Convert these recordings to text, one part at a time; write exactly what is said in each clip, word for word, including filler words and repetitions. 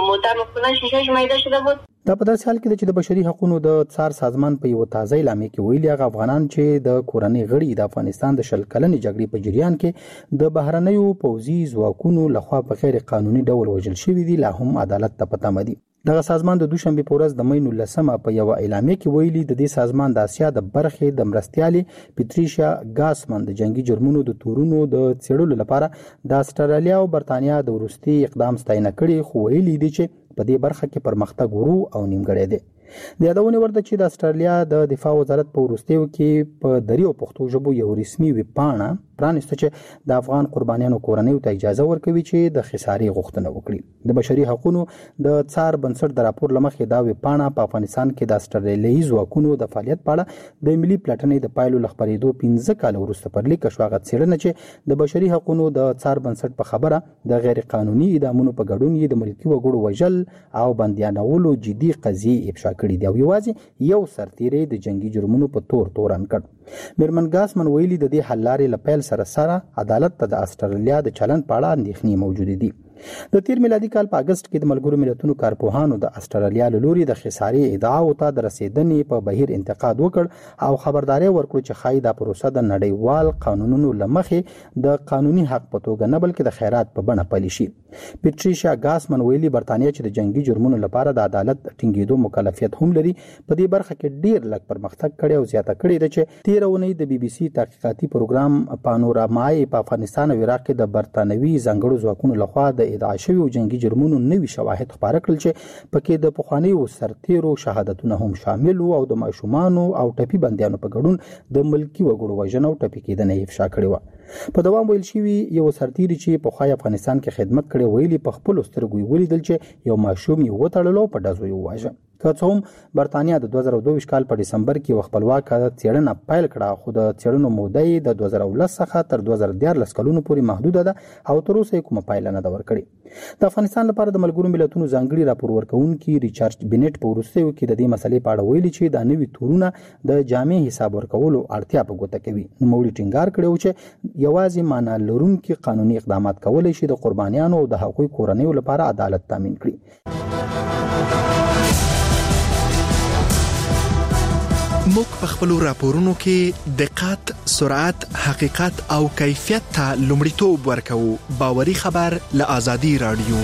موتر مثلا شیشه شمیده شده بود. دا په داسې حال کې چې د بشري حقوقو د څار سازمان په یو تازه اعلامیه کې ویلي هغه افغانان چې د کورنۍ غړي د افغانستان د شل کلنې جګړې په جریان کې د بهرنیو پوځي ځواکونو لخوا په غیر قانوني ډول وژل شوي دي لا هم عدالت ته په تمه دي. دغه سازمان د دوشنبه په ورځ د مې نولسمه په یو اعلامیه کې ویلي د دې سازمان د اسیا د برخې د مرستيالي پیټریشیا ګاسمن د جنگي جرمونو د تورونو د څېړلو لپاره د استرالیا او برتانیا د وروستي اقدام ستاینه کړي خو ویلي دي چې په دې برخه کې پرمختګ ورو او نیمګړی دی. د یادونې ورته چې د استرالیا د دفاع وزارت په وروستیو کې په دري او پښتو ژبو یو رسمي ویبپاڼه پرانیسته چې د افغان قربانیانو کورنیو ته اجازه ورکوي چې د خسارې غوښتنه وکړي. د بشري حقوقو د څار بنسټ د راپور لمخې دا ویبپاڼه په افغانستان کې د استرالیایي ځواکونو د فعالیت په اړه د ملي پلټنې د پایلو لخبرېدو پنځه کال وروسته پر لیک شو. هغه څېړنه چې د بشري حقوقو د څار بنسټ په خبره د غیر قانوني اعدامونو په ګډون یې د ملکي وګړو وژل او بندیانولو جدي قضیې افشا کړي دي او یوازې یو سرتیری د جنگي جرمونو په تور تورن کړ. میرمن ګاسمن ویلي د دې حل لارې لپاره سره سره عدالت ته د استرالیا د چلند په اړه اندېښنې موجود دي. د تیر میلادي کال په اگست کې د ملګرو ملتونو کارپوهانو د استرالیا له لوري د خسارې ادعاو ته د رسیدنې په بهیر انتقاد وکړ او خبرداري ورکړه چې خای دا پروسه د نړیوال قانونونو لمخې د قانوني حق په توګه نه بلکې د خیرات په بڼه پلي شي. پیټریشیا ګاسمن ویلي برتانیا چې د جنگي جرمونو لپاره د عدالت ټینګېدو مکلفیت هم لري په دې برخه کې ډیر لږ پرمختګ کړی او زیاته کړې ده چې تیر اونۍ د بي بي سي تحقیقاتي پروګرام پانورامای په افغانستان او عراق کې د برتانوي ځانګړو ځواکونو لخوا د ادعا شویو جنگي جرمونو نوي شواهد خبره کړل چې پکې د پخوانیو سرتیرو شهادتونه هم شامل وو او د ماشومانو او ټپي بندیانو په ګډون د ملکي وګړو وژنه او ټپي کېدنه افشا کړې و. په دوام ویل شوی یو سرتیری چې په خای افغانستان کې خدمت کړي ویلي په خپل سترګو ولیدل چې یو ماشوم یې وټړلو په دازو یو واژه. که څه هم برتانیا د دوه زره دوه کال په دسمبر کې خپلواک څېړنه پیل کړه خو د څېړنو موده یې د دوه زره ولس څخه تر دوه زره دیارلس کلونو پورې محدوده ده او تر اوسه کومه پایله نه ده ورکړې. د افغانستان لپاره د ملګرو ملتونو ځانګړي راپور ورکونکي ریچارډ بینټ په وروستیو کې د دې مسلې په اړه ویلي چې د نوي تورونه د جامع حساب ورکولو اړتیا په ګوته کوي. نوموړي ټینګار کړی چې یوازې معنا لرونکي قانوني اقدامات کولای شي د قربانیانو او د هغوی کورنیو لپاره عدالت تامین کړي. موږ په خپل راپورونو کې دقت، سرعت، حقیقت او کیفیت ته لومړیتوب ورکوو. باوري خبر له آزادي رادیو.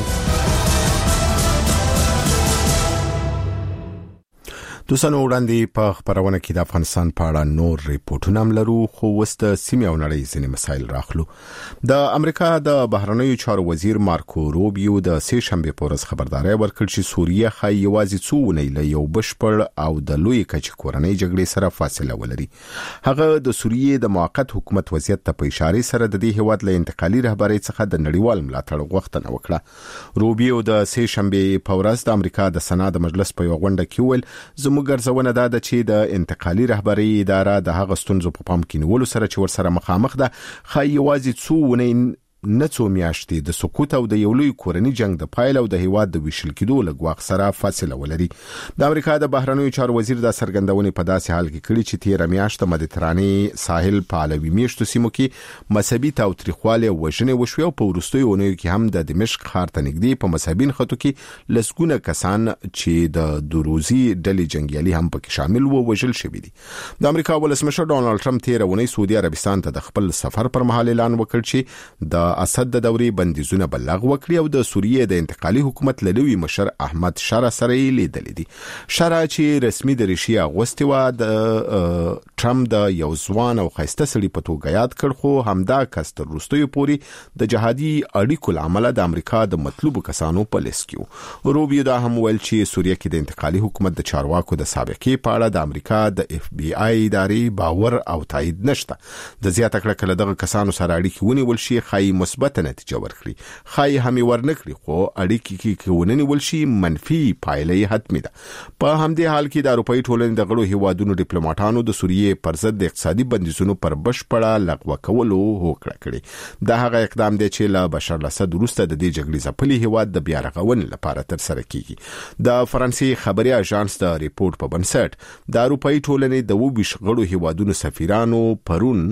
دوستانو وړاندې په خبرونه کې د افغانستان په اړه نور ریپورتونه هم لرو خو وست سیمه او نړۍ ځینې مسایل راخلو. د امریکا د بهرنیو چارو وزیر مارکو روبیو د سه شنبه په ورځ خبرداري ورکړه چې سوریه خای یوازې څو ونې له یو بشپړ او د لوی کچ کورنۍ جګړې سره فاصله ولري. هغه د سوریه د موقت حکومت وضعیت ته په اشاره سره د دې هیواد له انتقالي رهبرۍ څخه د نړیوال ملاتړ غوښتنه وکړه. روبیو د سه شنبه په ورځ د امریکا د سنا د مجلس په یو غونډه کې ویل زموږ ګرځونه دا ده چې د انتقالي رهبرۍ اداره د هغه ستونزو په پام کې نیولو سره چې ورسره مخامخ ده خای یوازې څو ونې نه څو میاشتې د سقوط او د یو لوی کورني جنگ د پایله او د هیواد د ویشل کېدو له ګواښ سره فاصله ولري. د امریکا د بهرنیو چارو وزیر د سرګندونې په داسې حال کې کړي چې تیر میاشت مدیترانې ساحل په علوي میشتو سیمو کې مذهبي تاوتریخوالی او وژنې وشوې او په وروستیو اونیو کې هم د دمشق ښار ته نږدې په مذهبین خطو کې لسګونه کسان چې د دروزي ډلې جنگیالي هم پکې شامل وو وژل شوي دي. د امریکا ولسمشر ډونالد ټرمپ تیر اونۍ سعودي عربستان ته د خپل سفر پر مهال اعلان وکړ چې د اسد د دوري بندیزونه بلغ وکړي او د سوریه د انتقالي حکومت لوی مشر احمد شارع سره لیدل دي. شارع چې رسمي د ریشي اغوستي و د ټرمپ د یو ځوان او خاصه سړي په توګه یاد کړ خو همدا کس تر وروستیو پورې د جهادي اړیکو لامل د امریکا د مطلوب کسانو په لیست کې. روبیو دا هم ویل چې سوریه کې د انتقالي حکومت د چارواکو د سابقې په اړه د امریکا د اف بی آی ادارې باور او تایید نشته. د زیاته کړه کله دغه کسانو سره اړیکې ونیول شي خای مثبت نتیجه ورکړي خای همي ورنکړي خو اړیکې کې ونیول شي منفي پایلې حتمی ده. په همدې حال کې د اروپאי ټولنې د غړو هیوادونو ډیپلوماټانو د سوریه پر ضد د اقتصادي بندیزونو پر بشپړه لغوه کولو هوکړه کړې. دا هغه اقدام دی چې له بشار الاسد وروسته د دې جګړې ځپلي هیواد د بیا رغونې لپاره تر سره کیږي. د فرانسې خبري اژانس د ریپورت په بنسټ د اروپאי ټولنې د وبش غړو هیوادونو سفیرانو پرون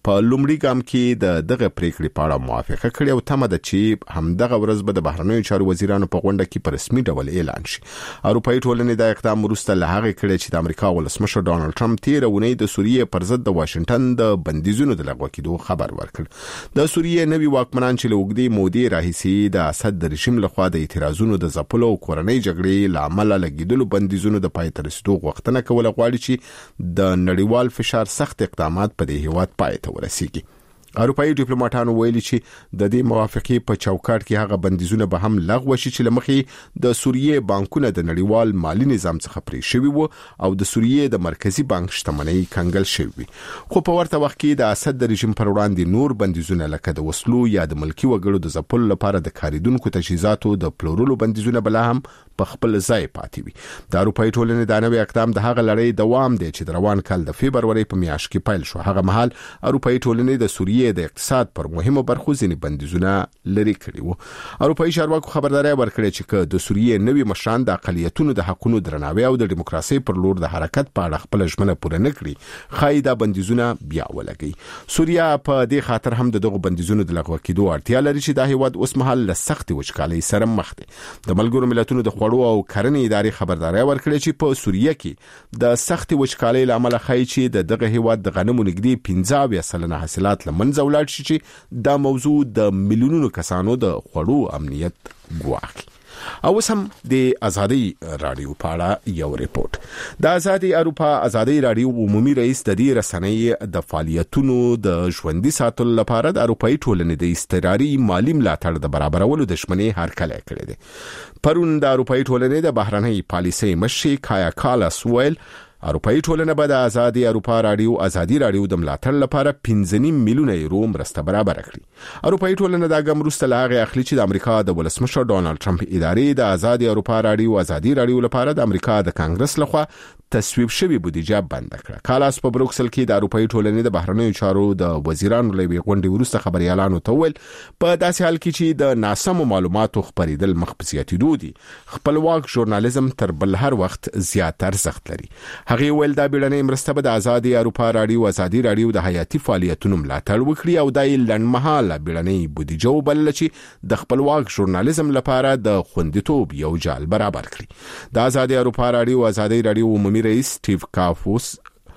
په لومړي ګام کې د دغه پریکړې په اړه موافقه کړې او تمه ده چې همدغه ورځ به د بهرنیو چارو وزیرانو په غونډه کې په رسمي ډول اعلان شي. اروپאי ټولنې د اقدام وروسته له هغه کړي چې د امریکا ولسمشر ډانلډ ټرمپ تیر اونۍ د سوریې پر ضد د واشنگټن د بندیزونو د لغوه کېدو خبر ورکړ. د سوریې نوي واکمنان چې له اوږدې مودې راهیسې د اسد د رژیم لخوا د اعتراضونو د ځپلو او کورنۍ جګړې له امله لګیدلو بندیزونو د پای ته رسیدو غوښتنه کوله غواړي چې د نړیوال فشار سخت اقدامات په دې هیواد پای ته ورسیږي. اروپאי ډیپلوماټانو ویلي چې د دې موافقې په چوکاټ کې هغه بندیزونه به هم لغوه شي چې لمخې د سوریې بانکونه د نړیوال مالی نظام څخه پرې شوی وو او د سوریې د مرکزی بانک شتمنۍ کنګل شوی. خو په ورته وخت کې د اسد د رژیم پر وړاندې نور بندیزونه لکه د وسلو یا د ملکی وګړو د ځپلو لپاره د کاریدونکو تجهیزاتو د پلورلو بندیزونه بل هم په خپل ځای پاتې وي. د اروپאי ټولنې د نوې اقدام د هغه لړۍ دوام دی چې د روان کال د فبرवरी په میاشت کې پیل شو. هغه مهال اروپאי ټولنې د سوریې د اقتصاد پر مهمو برخو ځینې بندیزونه لري کړي وو. اروپאי چارواکو خبرداري ورکړه چې د سوریې نوي مشران د اقلیتونو د حقوقو درناوی او د دیموکراسي پر لور د حرکت په اړه خپل ژمنه پوره نکړي خایدا بندیزونه بیا ولګي. سوریا په دې خاطر هم دغه بندیزونو د لغوه کېدو اړتیا لري چې د هیواد اوس مهال له سختي وچکالۍ سره مخ دي. د ملګرو ملتونو د خوړو او کرنې ادارې خبرداري ورکړه چې په سوریه کې د سختي وچکالۍ لامل خای چې د دغه هیواد د غنمو نږدې پنځه اویا سلنه حاصلات لمنځه ولاړ شي چې دا موضوع د میلیونونو کسانو د خوړو امنیت ګواښي. او سم د ازادي رادیو پاړه یو ریپورت. د ازادي اروپا ازادي رادیو عمومي رئیس د دې رسنۍ د فعالیتونو د ژوندۍ ساتلو لپاره د اروپאי ټولنې د استقراري مالی ملاتړ د برابرولو د شمنې هرکلی کړی دی. پرون د اروپאי ټولنې د بهرنۍ پالیسۍ مشر کایا کالاس ویل اروپאי ټولنه به د ازادي اروپا رادیو ازادي رادیو د ملاتړ لپاره پنځه میلیونه یورو مرسته برابر کړي. اروپאי ټولنه دا ګام وروسته له هغه اخلي چې د امریکا د ولسمشر ډانلډ ټرمپ ادارې د ازادي اروپا رادیو ازادي رادیو لپاره د امریکا د کانګرس لخوا تصویب شوی بودیجه بند کړه. کالاس په بروکسل کې د اروپאי ټولنې د بهرنیو چارو د وزیرانو لوي غونډې وروسته خبريالانو ته ویل په داسې حال کې چې د ناسمو معلوماتو خبرېدل مخ په زیاتېدو دي خپلواک ژورنالیزم تر بل هر وخت زیات ارزښت لري. هغه ویل دا بیړنۍ مرسته به د ازادي اروپا رادیو ازادي رادیو د حیاتي فعالیتونو ملاتړ وکړي او د لنډمهاله بیړنۍ بودیجه وبلل چې د خپلواک ژورنالیزم لپاره د خوندیتوب یو جال برابر کړي. د ازادي اروپا رادیو ازادي رادیو عمومي رئیس سټیو کاپوس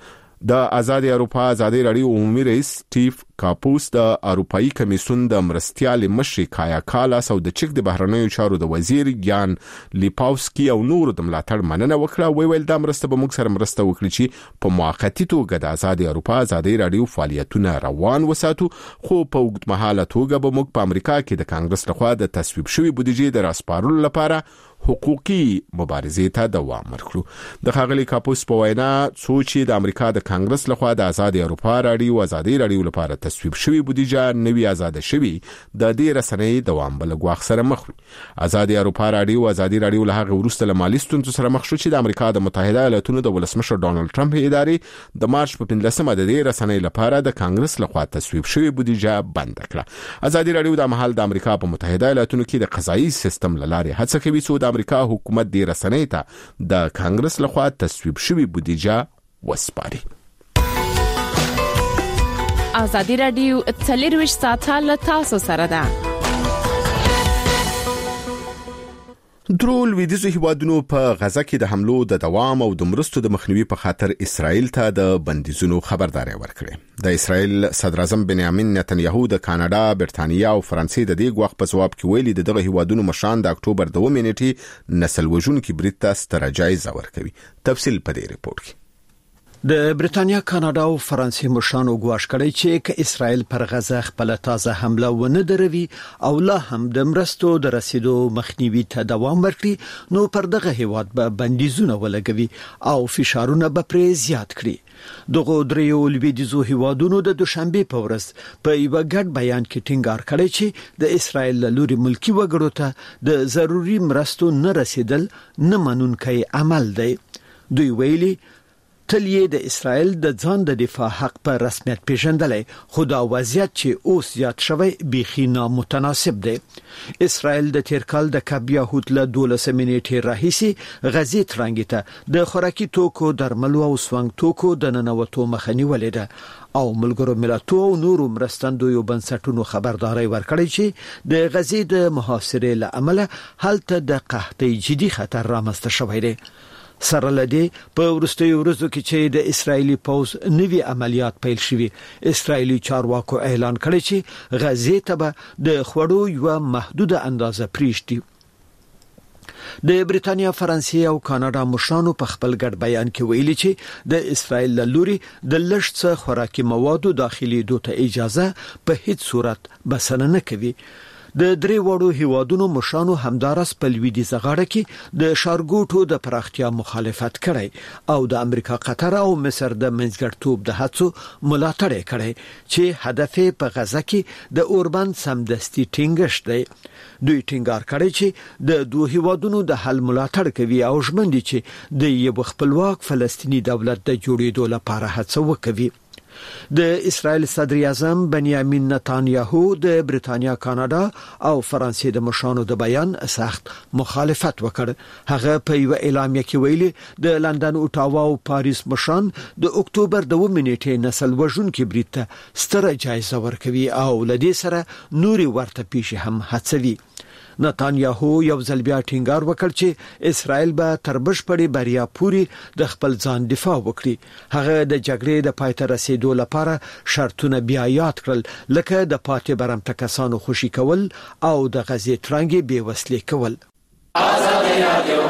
د ازادي اروپا ازادي رادیو عمومي رئیس سټیو کاپوس د اروپאי کمیسیون د مرستيال مشر کایا کالاس او د چک د بهرنیو چارو د وزیر یان لیپاوسکی او نور د ملاتړ مننه وکړه. وی ویل دا مرسته به موږ سره مرسته وکړي چې په موقتی توګه د ازادي اروپا ازادي رادیو فعالیتونه روان وساتو خو په اوږدمهاله توګه به موږ په امریکا کې د کانګرس لخوا د تصویب شوی بودیجې د راسپارلو لپاره حقوقي مبارزې ته دوام ورکړو. د ښاغلي کاپوس په وینا څو چې د امریکا د کانګرس لخوا د ازادي اروپا رادیو ازادي رادیو لپاره تصویب شوی بودیجه نوی آزاد شوی د دې رسنۍ دوام بل غواخ سره مخ وي. ازادي اروپا رادیو ازادي رادیو له هغه وروسته له مالي ستونزو سره مخ شو چې د امریکا د متحده ایالاتونو د ولسمشر ډانلډ ټرمپ ادارې د مارچ په پنځلسمه د دې رسنۍ لپاره د کانګرس لخوا تصویب شوی بودیجه بند کړه. ازادي رادیو د محل د امریکا په متحده ایالاتونو کې د قضایي سیستم لاره هڅه کوي چې د امریکا حکومت د رسنۍ ته د کانګرس لخوا تصویب شوی بودیجه وسپاري. ازادي رادیو څلرویشت ساعته له تاسو سره ده. درول ویدیزو هیوادونو په غزه کې د حملو د دوام او د مرستو د مخنیوي په خاطر اسرائیل ته د بندیزونو خبرداري ورکړه. د اسرائیل صدر اعظم بنیامین نتنیاهو د کاناډا، برتانیا او فرانسې د دې غوښ په جواب کې ویلي دغه هیوادونو مشان د اکتوبر دوه نیټې نسل وژونکي برید ته ستر جایزه ورکوي. تفصیل په دې ریپورت کې. د برتانیا، کاناډا او فرانسې مشرانو ګواښ کړی چې ک اسرائیل پر غزه خپل تازه حمله ونه دروي او لا هم د مرستو د رسیدو مخنیوي ته دوام ورکړي نو پر دغه هیواد به بندیزونه ولګوي او فشارونه به پرې زیات کړي. دغه دریو لویدیزو هیوادونو د دوشنبه په ورځ په یو ګډ بیان کې ټینګار کړی چې د اسرائیل لوري ملکی وګړو ته د ضروري مرستو نه رسیدل نه منونکی عمل دی. دوی ویلي تل یې د اسرائیل د ځان د دفاع حق په رسمیت پیژندلې، خو دا وضعیت چې اوس زیات شوی بیخي نامتناسب دی. اسرائیل د تیر کال د کب یهود له دولسمې نیټې راهیسې غزې ترانګې ته د خوراکي توکو، درملو او سونګ توکو د ننوتو مخه نیولې ده او ملګرو ملتونو او نورو مرستندویو بنسټونو خبرداري ورکړې چې د غزې د محاصرې له امله هلته د قحطۍ جدي خطر رامنځته شوی دی. سره لدی په ورستیو ورځو کې چې د اسرایلی پوز نوي عملیات پیل شوي، اسرایلی چارواکو اعلان کړی چې غزې ته به د خوړو یو محدوده اندازه پریږدي. د بریتانیا، فرانسې او کاناډا مشرانو په خپل ګډ بیان کې ویلي چې د اسرایل له لوري د لږ څه خوراکي موادو داخلي دوته اجازه په هیڅ صورت بسنه نه کوي. د درې وړو هیوادونو مشرانو همدارس په لویدیځه غاړه کې د شارګوټو د پراختیا مخالفت کړی او د امریکا، قطر او مصر د منځګړیتوب د هڅو ملاتړ کړی چې هدف په غزه کې د اوربند سمدستي ټینګښت دی. دوی ټینګار کړی چې د دوه هیوادونو د حل ملاتړ کوي او ژمن دي چې د یو خپلواک فلسطینی دولت د جوړېدو لپاره هڅه وکوي. د اسرائیل صدر اعظم بنیامین نتانیاهو د بریتانیا، کاناډا او فرانسې د مشرانو د بیان سخت مخالفت وکړ. هغه په یو اعلامیه کې ویلي د لندن، اوټاوا او پاریس مشران د اکتوبر د اوومې نیټې نسل وژونکي برید ته ستره جایزه ورکوي او لدې سره نوري ورته پیښې هم هڅوي. نتانیاهو یو ځل بیا ټینګار وکړ چې اسرائیل به تر بشپړې بریا پورې د خپل ځان دفاع وکړي. هغه د جګړې د پای ته رسیدو لپاره شرطونه بیا یاد کړل، لکه د پاتې برمته کسانو خوشي کول او د غزې ترانګې بې وسلې کول. آزادي رادیو.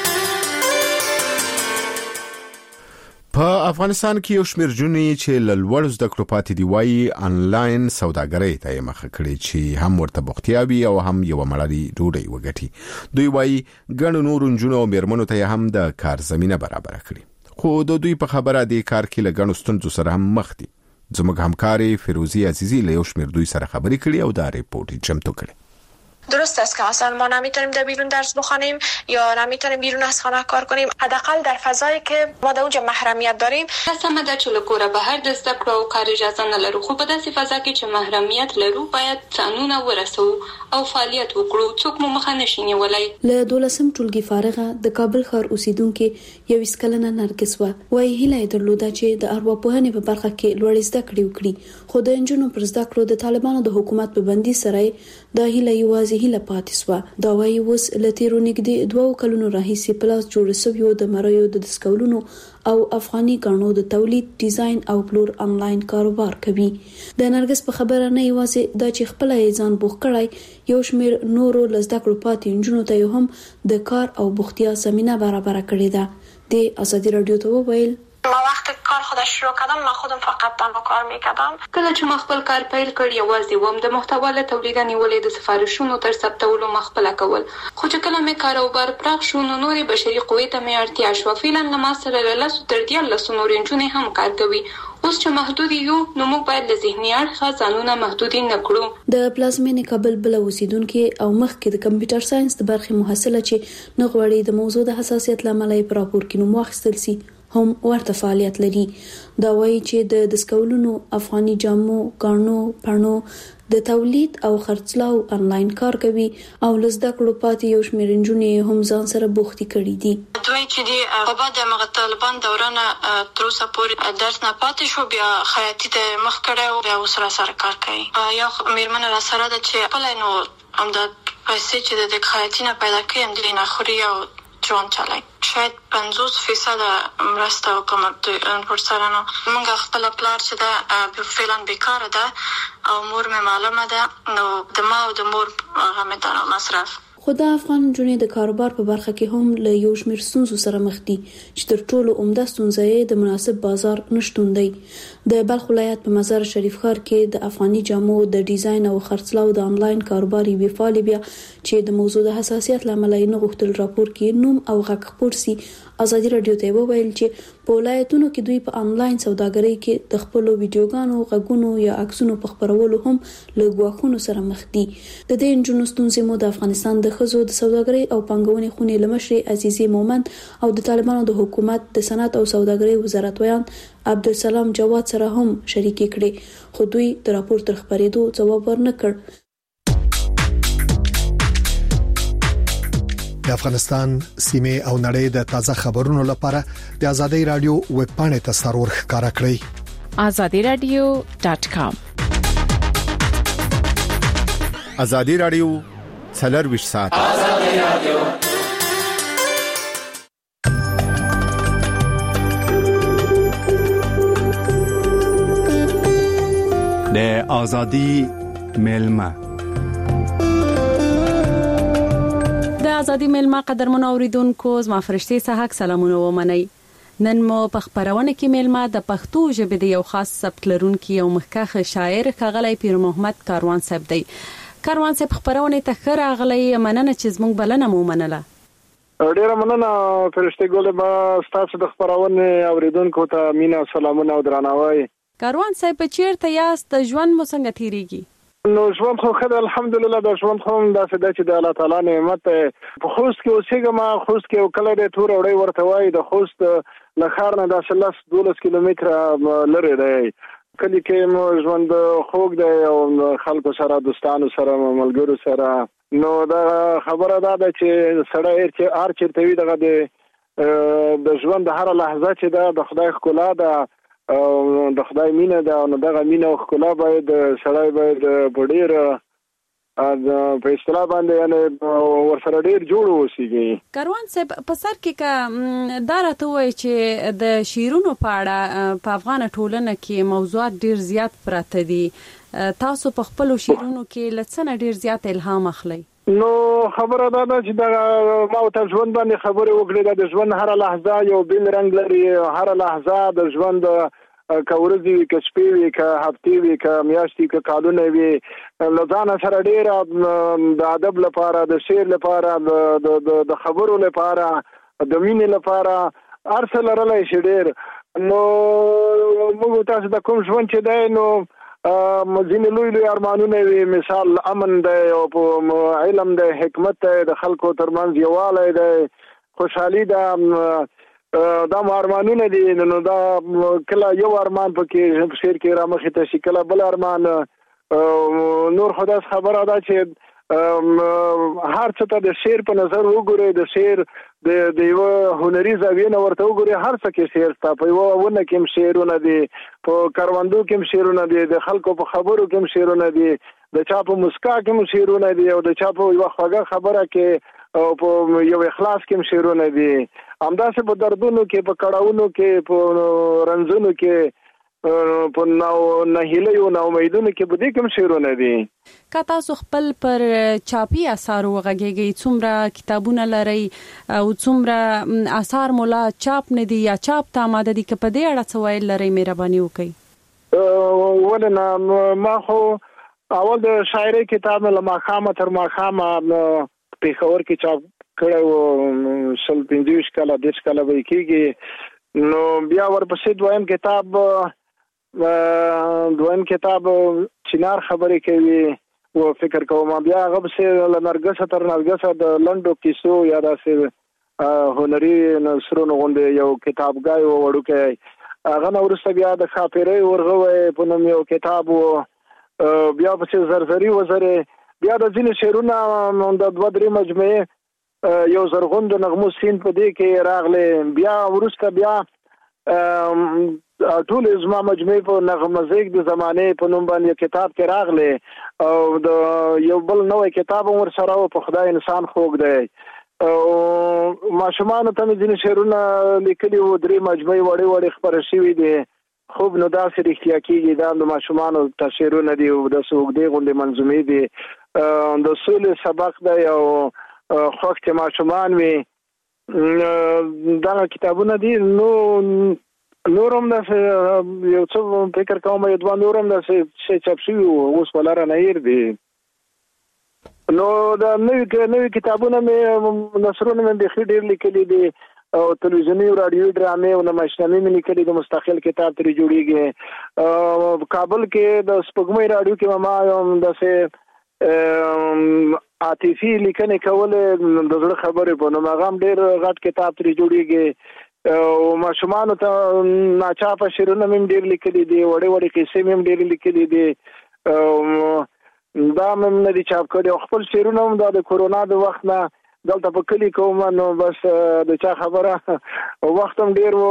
په افغانستان کې یو شمېر جنې چې لوړ زده کړو پاتې دی وایي انلاین سوداګرۍ ته مخه کړې چې هم ورته بوختیاوي او هم یو مړی ډوډۍ وګټي. دوی وایي ګڼ نور جنونو او میرمنو ته هم د کار زمينه برابر کړي، خو د دوی په خبره د کار کې لګڼ ستونزو سره هم مخ دي. زموږ همکاري فیروزی عزیزی له یو شمېر دوی سره خبرې کړي او دا ریپورت چمتو کړي. درست است که مثلا ما نمیتونیم در بیرون درس بخونیم یا نمیتونیم بیرون از خانه کار کنیم، حداقل در فضایی که ما در اونجا محرمیت داریم. سمه ده چې له کوره بهر د زده کړو او کار اجازه نه لرو، خو په داسې فضا کې چې محرمیت لرو باید ځانونه ورسو او فعالیت وکړو، څوک مو مخه نشي نیولای. له دولسم ټولګي فارغه د کابل ښار اوسیدونکو یو اسکلنه نرګس و وایي هیله درلوده چې د ارواپوهنې په برخه کې لوړ زده کړې وکړي، خو د انجونو پر زده کړو د طالبانو د حکومت په بندي سره د هیله یوازې هیله پاتې شو. دا وایي اوس لتیرو نګدي دوه کلونو راهیسې پلاس جوړ شوی د مریو د دسکولونو او افغاني غاڼو د تولید، ډیزاین او پلور انلاین کاروبار کوي. د نرګس په خبره نه یوازې دا چې خپل ځان بوخ کړای، یو شمېر نورو لزده کړو پاتې انجونو ته هم د کار او بوختیا زمينه برابر کړې ده. د آزادی رادیو ته وویل ما وقتی کار خودش شروع کردم من خودم فقط تنها کار میکردم. کله چې ما خپل کار پیل کړ یوازې وم د محتوا له تولید نیولې د سفارشونو تر ثبتولو مخبل کول، خو چې کله مې کاروبار پراخ شو نو نوري بشري قوې ته مې اړتیا شو. فعلا لما سره له لاسو تر دې له سنوري جنې هم کار کوي. اوس چې محدود یو نو موږ باید له ذهني اړخه ځانونه محدود نه کړو. د پلازمینې کابل بل اوسیدونکو او مخکې د کمپیوټر ساينس د برخې محصله چې نه غوړي د موضوع د حساسیت لامل یې پر راپور کې نو واخیستل سي هم ورته فعالیت لري. دا وایي چې د دسکولونو، افغاني جامو، غاڼو، پړنو د تولید او خرڅلاو انلاین کار کوي او لزده کړو پاتې یو شمېر انجونې هم ځان سره بوختي کړي دي. دوی چې دی په بعد د مغه طالبان دورانه تر اوسه پورې درس نه پاتې شو، بیا خیاطي ته مخ کړه او بیا سره سره کار کوي. یو میرمن را سره د چې خپل نو هم د پیسې چې د خیاطي نه پیدا کوي هم د نه خوري او ژوند چلای. شاید پنځوس فیصد مرسته وکم پر سره نو موږ خپل پلار چې دا په فعلا بیکار ده او مور مې معلومه ده نو د ما او د مور هغه مې د مصرف. خو د افغان جنې د کاروبار په برخه کې هم له یو شمېر ستونزو سره مخ دي چې تر ټولو عمده ستونزه یې د مناسب بازار نشټون دی. د بلخ ولایت په مزار شریف ښار کې د افغاني جامو د ډیزاین او خرڅلاو د انلاین کاروبار یوې فعالې بیا چې د موضوع د حساسیت لامل یې نه غوښتل راپور کې نوم او غږ خپور سي. ازادي رادیو ته وویل چې په ولایتونو کې دوی په انلاین سوداګرۍ کې د خپل ویډیوګانو، غږونو یا عکسونو په خپرولو هم له ګواښونو سره مخ دي. د دې انجونو ستونزې مو د افغانستان د ښځو د سوداګرۍ او پانګونې خونې له مشرې عزیزې مومند او د طالبانو د حکومت د صنعت او سوداګرۍ وزارت ویان عبدالسلام جواد سره هم شریکې کړې، خو دوی د راپور تر خپرېدو ځواب ورنکړ. د افغانستان سیمه او نړۍ د تازه خبرونو لپاره د آزادۍ رادیو ویب پاڼې ته سرور ښکارا کړئ. آزادي رادیو ډاٹ کام. آزادي رادیو څلور ساعت. آزادي رادیو د آزادي ملما د ازادي ملما قدرمن اوریدونکو زما فرشتي صحاک سلامونه ومنئ. نن مو په خبرونه کې ملما د پښتو ژبې د یو خاص سبک لرونکي او مخکخ شاعر ښاغلی پیر محمد کاروان صاحب دی. کاروان صاحب خبرونه ته ښه راغلی، مننه چې زموږ بلنه مو منله. ډیره مننه فرشتي ګل، ما ستاسو د خبرونه اوریدونکو ته مینا سلامونه او درناوی. کاروان صاحب چیرته یاست؟ د ژوند مو څنګه تیریږي؟ نو ژوند خو خدای الحمدلله د ژوند خو داسې ده چې د الله تعالی نعمت په خوست کې اوسېږم. خوست کې کله د تور وړي ورته وایي، د خوست له ښار نه داسې لس دولس کیلومتره لرې دی. کلی کې مو ژوند خوږ دی او خلکو سره، دوستانو سره، ملګرو سره. نو دا خبره دا ده چې سړی چې هر چېرته وي دغه د ژوند هره لحظه چې ده د خدای ښکلا ده او د خدای مینه ده. نو دغه مینه او ښکلا باید سړی باید په ډېر په اصطلاح باندې یعنې ورسره ډېر جوړ اوسېږي. کاروان صاحب په سر کې که دا راته ووایي چې د شعرونو په اړه په افغانه ټولنه کې موضوعات ډېر زیات پراته دي، تاسو په خپلو شعرونو کې له څه نه ډېر زیات الهام اخلئ؟ نو خبره دا ده چې دغه ما ورته ژوند باندې خبرې وکړې. د ژوند هره لحظه یو بېل رنګ لري. هره لحظه د ژوند که ورځې وي، که شپې وي، که هفتې وي، که میاشتې، که کالونه وي، له ځانه سره ډېره د ادب لپاره، د شعر لپاره، د خبرو لپاره، د مینې لپاره هر څه لرلی شي ډېر. نو موږ تاسو د کوم ژوند چې دی نو ځینې لوی لوی ارمانونه وي، مثال امن دی او علم دی، حکمت دی، د خلکو ترمنځ یووالی دی، خوشحالي ده. دا مو ارمانونه دي. نو دا کله یو ارمان پکې په شعر کې رامخې ته شي، کله بل ارمان. نور خو داسې خبره ده چې هر څه ته د شعر په نظر وګورئ، د شعر د یوه هنري زاویې نه ورته وګورئ. هر څه کې شعر شته. په یوه ونه کې هم شعرونه دي، په کروندو کې هم شعرونه دي، د خلکو په خبرو کې هم شعرونه دي، د چا په مسکا کې هم شعرونه دي، او د چا په یوه خوږه خبره کې او په یو اخلاص کې هم شعرونه دي. همداسې په دردونو کې، په کړاوونو کې، په رنځونو کې، په نهیلیو نا امیدونو کې، په دې کې هم شعرونه دي. که تاسو خپل پر چاپي اثارو وغږیږئ، څومره کتابونه لرئ او څومره اثار مولا چاپ نه دي یا چاپ ته آماده دي، که په دې اړه څه ویل لرئ مهرباني وکړئ. ولې نه، ما خو اول د شاعرۍ کتاب مې له ماښامه تر ماښامه پېښور کې چاپ کړی و، شل پنځه ویشت کاله دېرش کاله به یې کېږي. نو بیا ورپسې دویم کتاب دویم کتاب چنار خبرې کوي و فکر کوم. بیا هغه پسې له نرګسه تر نرګسه د لنډو کیسو یا داسې هنري نثرونو غوندې یو کتابګای و وړوکی. هغه نه وروسته بیا د ښاپیرۍ ورغوی په نوم یو کتاب و. بیا پسې زرزري وزرې. بیا د ځینې شعرونه د دوه درې مجموعې یو زرغون د نغمو سیند په دې کې راغلی. بیا وروسته بیا ټول زما مجموعې په نغمزیک د زمانې په نوم باندې کتاب کې راغلی، او د یو بل نوی کتاب هم ورسره و، په خدای انسان خوږ دی. او ماشومانو ته مې ځینې شعرونه لیکلي وو، درې مجموعې وړې وړې خپاره شوي دي. خوب نو داسې رښتیا کېږي، دا د ماشومانو ته شعرونه دي، داسې اوږدې غوندې منظومې دي. د سولې سبق دی او خوښ چې ماشومان وي. دغه کتابونه دي. نو نور هم داسې یو څه فکر کوم یو دوه نور هم داسې شی چاپ شوي وو، اوس ولاره نه هیر دي. نو د نوې نوې کتابونه مې نثرونه مې د خې ډېر لیکلي دي او تلویزیوني او رادیوي ډرامې او نمایشنامې مې لیکلي د مستقل کتاب ترې جوړیږي کابل کې د سپوږمۍ رادیو کې ما داسې عاطفي لیکنې کولې د زړه خبرې په نو هغه هم ډېر غټ کتاب ترې جوړیږي او ماشومانو ته ناچاپه شعرونه مې ډېر لیکلي دي وړې وړې قصې مې ډېر لیکلي دي دا مې نه دي چاپ کړي او خپل شعرونه هم د کورونا د وخت نه دلته په کلی کوم نو بس د چا خبره وخت هم ډېر و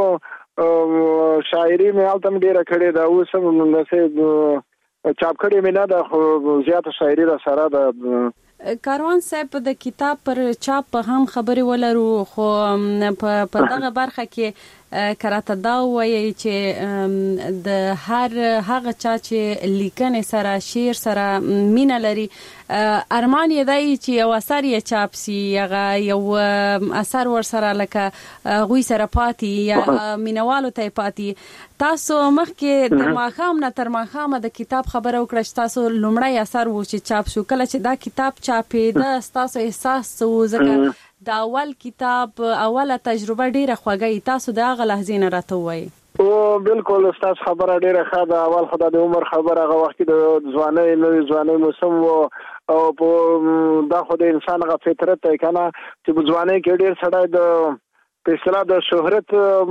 شاعري مې هلته هم ډېره کړې ده اوس هم داسې چاپ کړې مې نه ده خو زیاته شاعري را سره ده. کاروان صاحب د کتاب پر چاپ هم خبرې ولرو خو په دغه برخه کې کراته دا وایي چې د هر هغه چا چې لیکنې سره شعر سره مینه لري ارمان یې دی چې یو اثر یې چاپ سي هغه یو اثر ور سره لکه غوي سره پاتې یا مینوالو ته پاتې. تاسو مخکې د ماخام نه تر ماخام د کتاب خبره وکړه چې تاسو لومړی اثر و چې چاپ شو کله چې دا کتاب چاپې دا تاسو احساس وو ځکه دا اول کتاب اوله تجربه ډیره خوږه تاسو دا غ لحظې نه راته وایي؟ او بالکل استاد خبره ډیره ښه ده. اول خدای د عمر خبره هغه وخت د ځوانۍ نوې ځوانۍ موسم وو او په دا خو د انسان غو فطرت دی کنه چې په ځوانۍ کې ډیر سړی د په اصطلاح د شهرت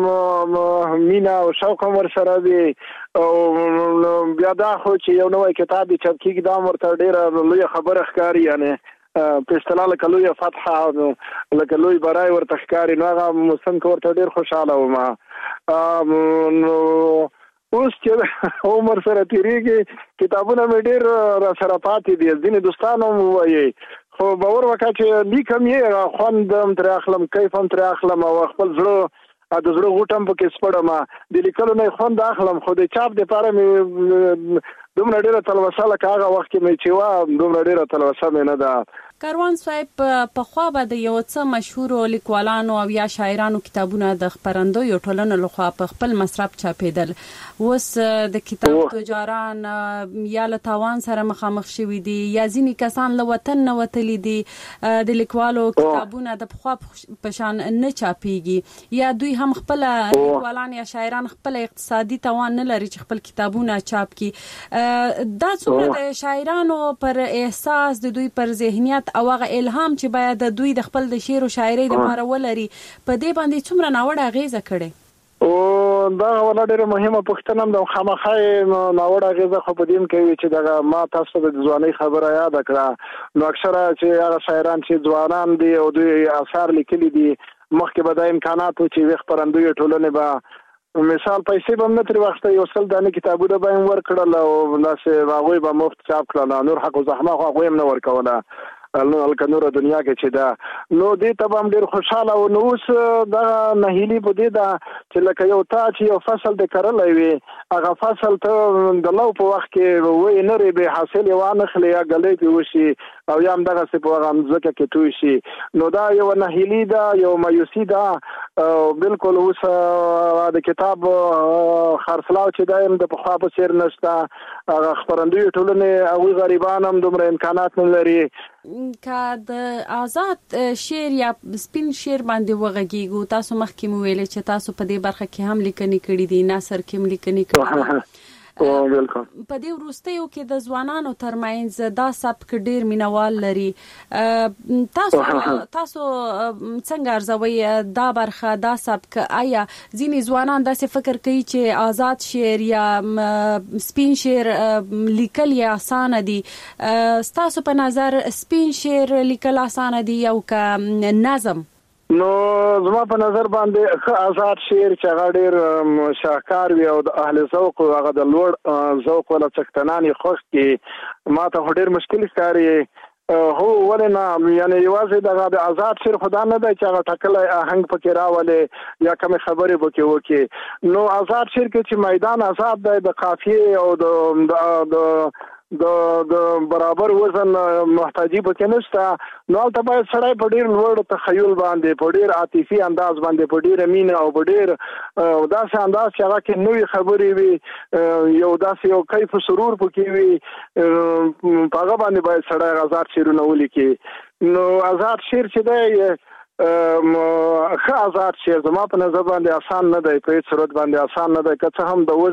مینا او شوق ور سره دی او بیا دا خو چې یو نوې کتاب چاپ کیږي دا ورته ډیره لوی خبره ښکاری یعنی په اصطلاح لکه لوی فتحه لکه لوی برای ورته ښکاری نو هغه موسم کې ورته ډیر خوشاله وم. نو اوس چې عمر سره تیریږي کتابونه مې ډیر را سره پاتې دي ځینې دوستانو وایي خو باور وکړه چې لیکم یې خوند هم ترې اخلم کیف هم ترې اخلم او خپل زړه د زړه غوټم پکې سپړم د لیکلو نه خوند اخلم خو د چاپ دپاره مې دومره ډیره تلوسه لکه هغه وخت کې مې چې وه دومره ډیره تلوسه مې نه ده. کاروان صاحب پخوا به د یو څه مشهورو لیکوالانو او یا شاعرانو کتابونه د خپرندویو ټولنو لخوا په خپل مصرف چاپېدل اوس د کتاب تجاران یا له تاوان سره مخامخ شوي دي یا ځینې کسان له وطن نه وتلي دي د لیکوالو کتابونه د پخوا په شان نه چاپېږي یا دوی هم خپل لیکوالان یا شاعران خپل اقتصادي توان نه لري چې خپل کتابونه چاپ کړي. دا څومره د شاعرانو پر احساس د دوی پر ذهنیت او هغه الهام چې باید د دوی د خپل د شعر او شاعرۍ لپاره ولري په دې باندې څومره ناوړه اغیزه کړي؟ او دا ولا ډیره مهمه پوښتنه ده خامخا ناوړه اغیزه خو په دې کوي چې دا ما تاسو د ځواني خبره یاد کړه نو اکثره چې هغه شاعران چې ځوانان دي او دوی آثار لیکلي دي مخکې به د امکاناتو چې خپرندوی ټولنه به مثال پیسې به نه تر وخت یو څل دانه کتابونه به ورکړل او ناسه هغه به مفت چاپ کړل نور حق او زحمت هغه هم نه ورکوله نو الکه نور دنیا کې چې دا نو دې ته هم ډیر خوشاله او نو اوس دا نهیلی په دې دا چې لکه یو تا چې یو فصل د کرلای وي هغه فصل ته د لو په وخت کې وې نه ری به حاصل یو نه خلی یا غلې په وشي او یم دغه څه په هغه ځکه کې توي شي نو دا یو نهیلی دا یو مایوسی دا بالکل اوس د کتاب خرڅلاو چې دایم د په خوا په سیر نشته هغه خبرندوی ټولنه او غریبان هم دومره امکانات نه لري. که د آزاد شعر یا سپین شعر باندې وغږیږو تاسو مخکې مو ویلې چې تاسو په دې برخه کې هم لیکنې کړې دي نثر کې هم لیکنې کړې او بالکل په دې وروستیو کې د ځوانانو ترمنځ دا سبک ډیر مینوال لري تاسو تاسو څنګه ارزوي دا برخه دا سبک آیا ځینې ځوانان داسې فکر کوي چې آزاد شعر یا سپین شعر لیکل یې اسانه دي تاسو په نظر سپین شعر لیکل اسانه دي او که نظم؟ نو زما په نظر باندې آزاد شعر چې هغه ډیر شاهکار وي او د اهل ذوق هغه د لوړ ذوق ولا څښتناني خوښ کې ما ته ډیر مشکل ښکاري هو ولنه یعنی یوازې د آزاد شعر خدا نه دی چې هغه ټکلې آهنګ پکې راولې یا کوم خبرې پکې وکي نو آزاد شعر کې چې میدان آزاد دی د قافیه او د د د برابر وزن محتاجی پکې نشته نو ته باید سړی په ډیر لوړ تخیل باندې په ډیر عاطفي انداز باندې په ډیر مینه او په ډیر داسې انداز چې هغه کې نوې خبرې وي یو داسې یو کیف سرور پکې وي په هغه باندې باید سړی آزاد شعرونه ولیکي نو آزاد شعر چې دی ښه آزاد شعر زما په نظر باندې آسان نه دی په هیڅ صورت باندې آسان نه دی که څه هم د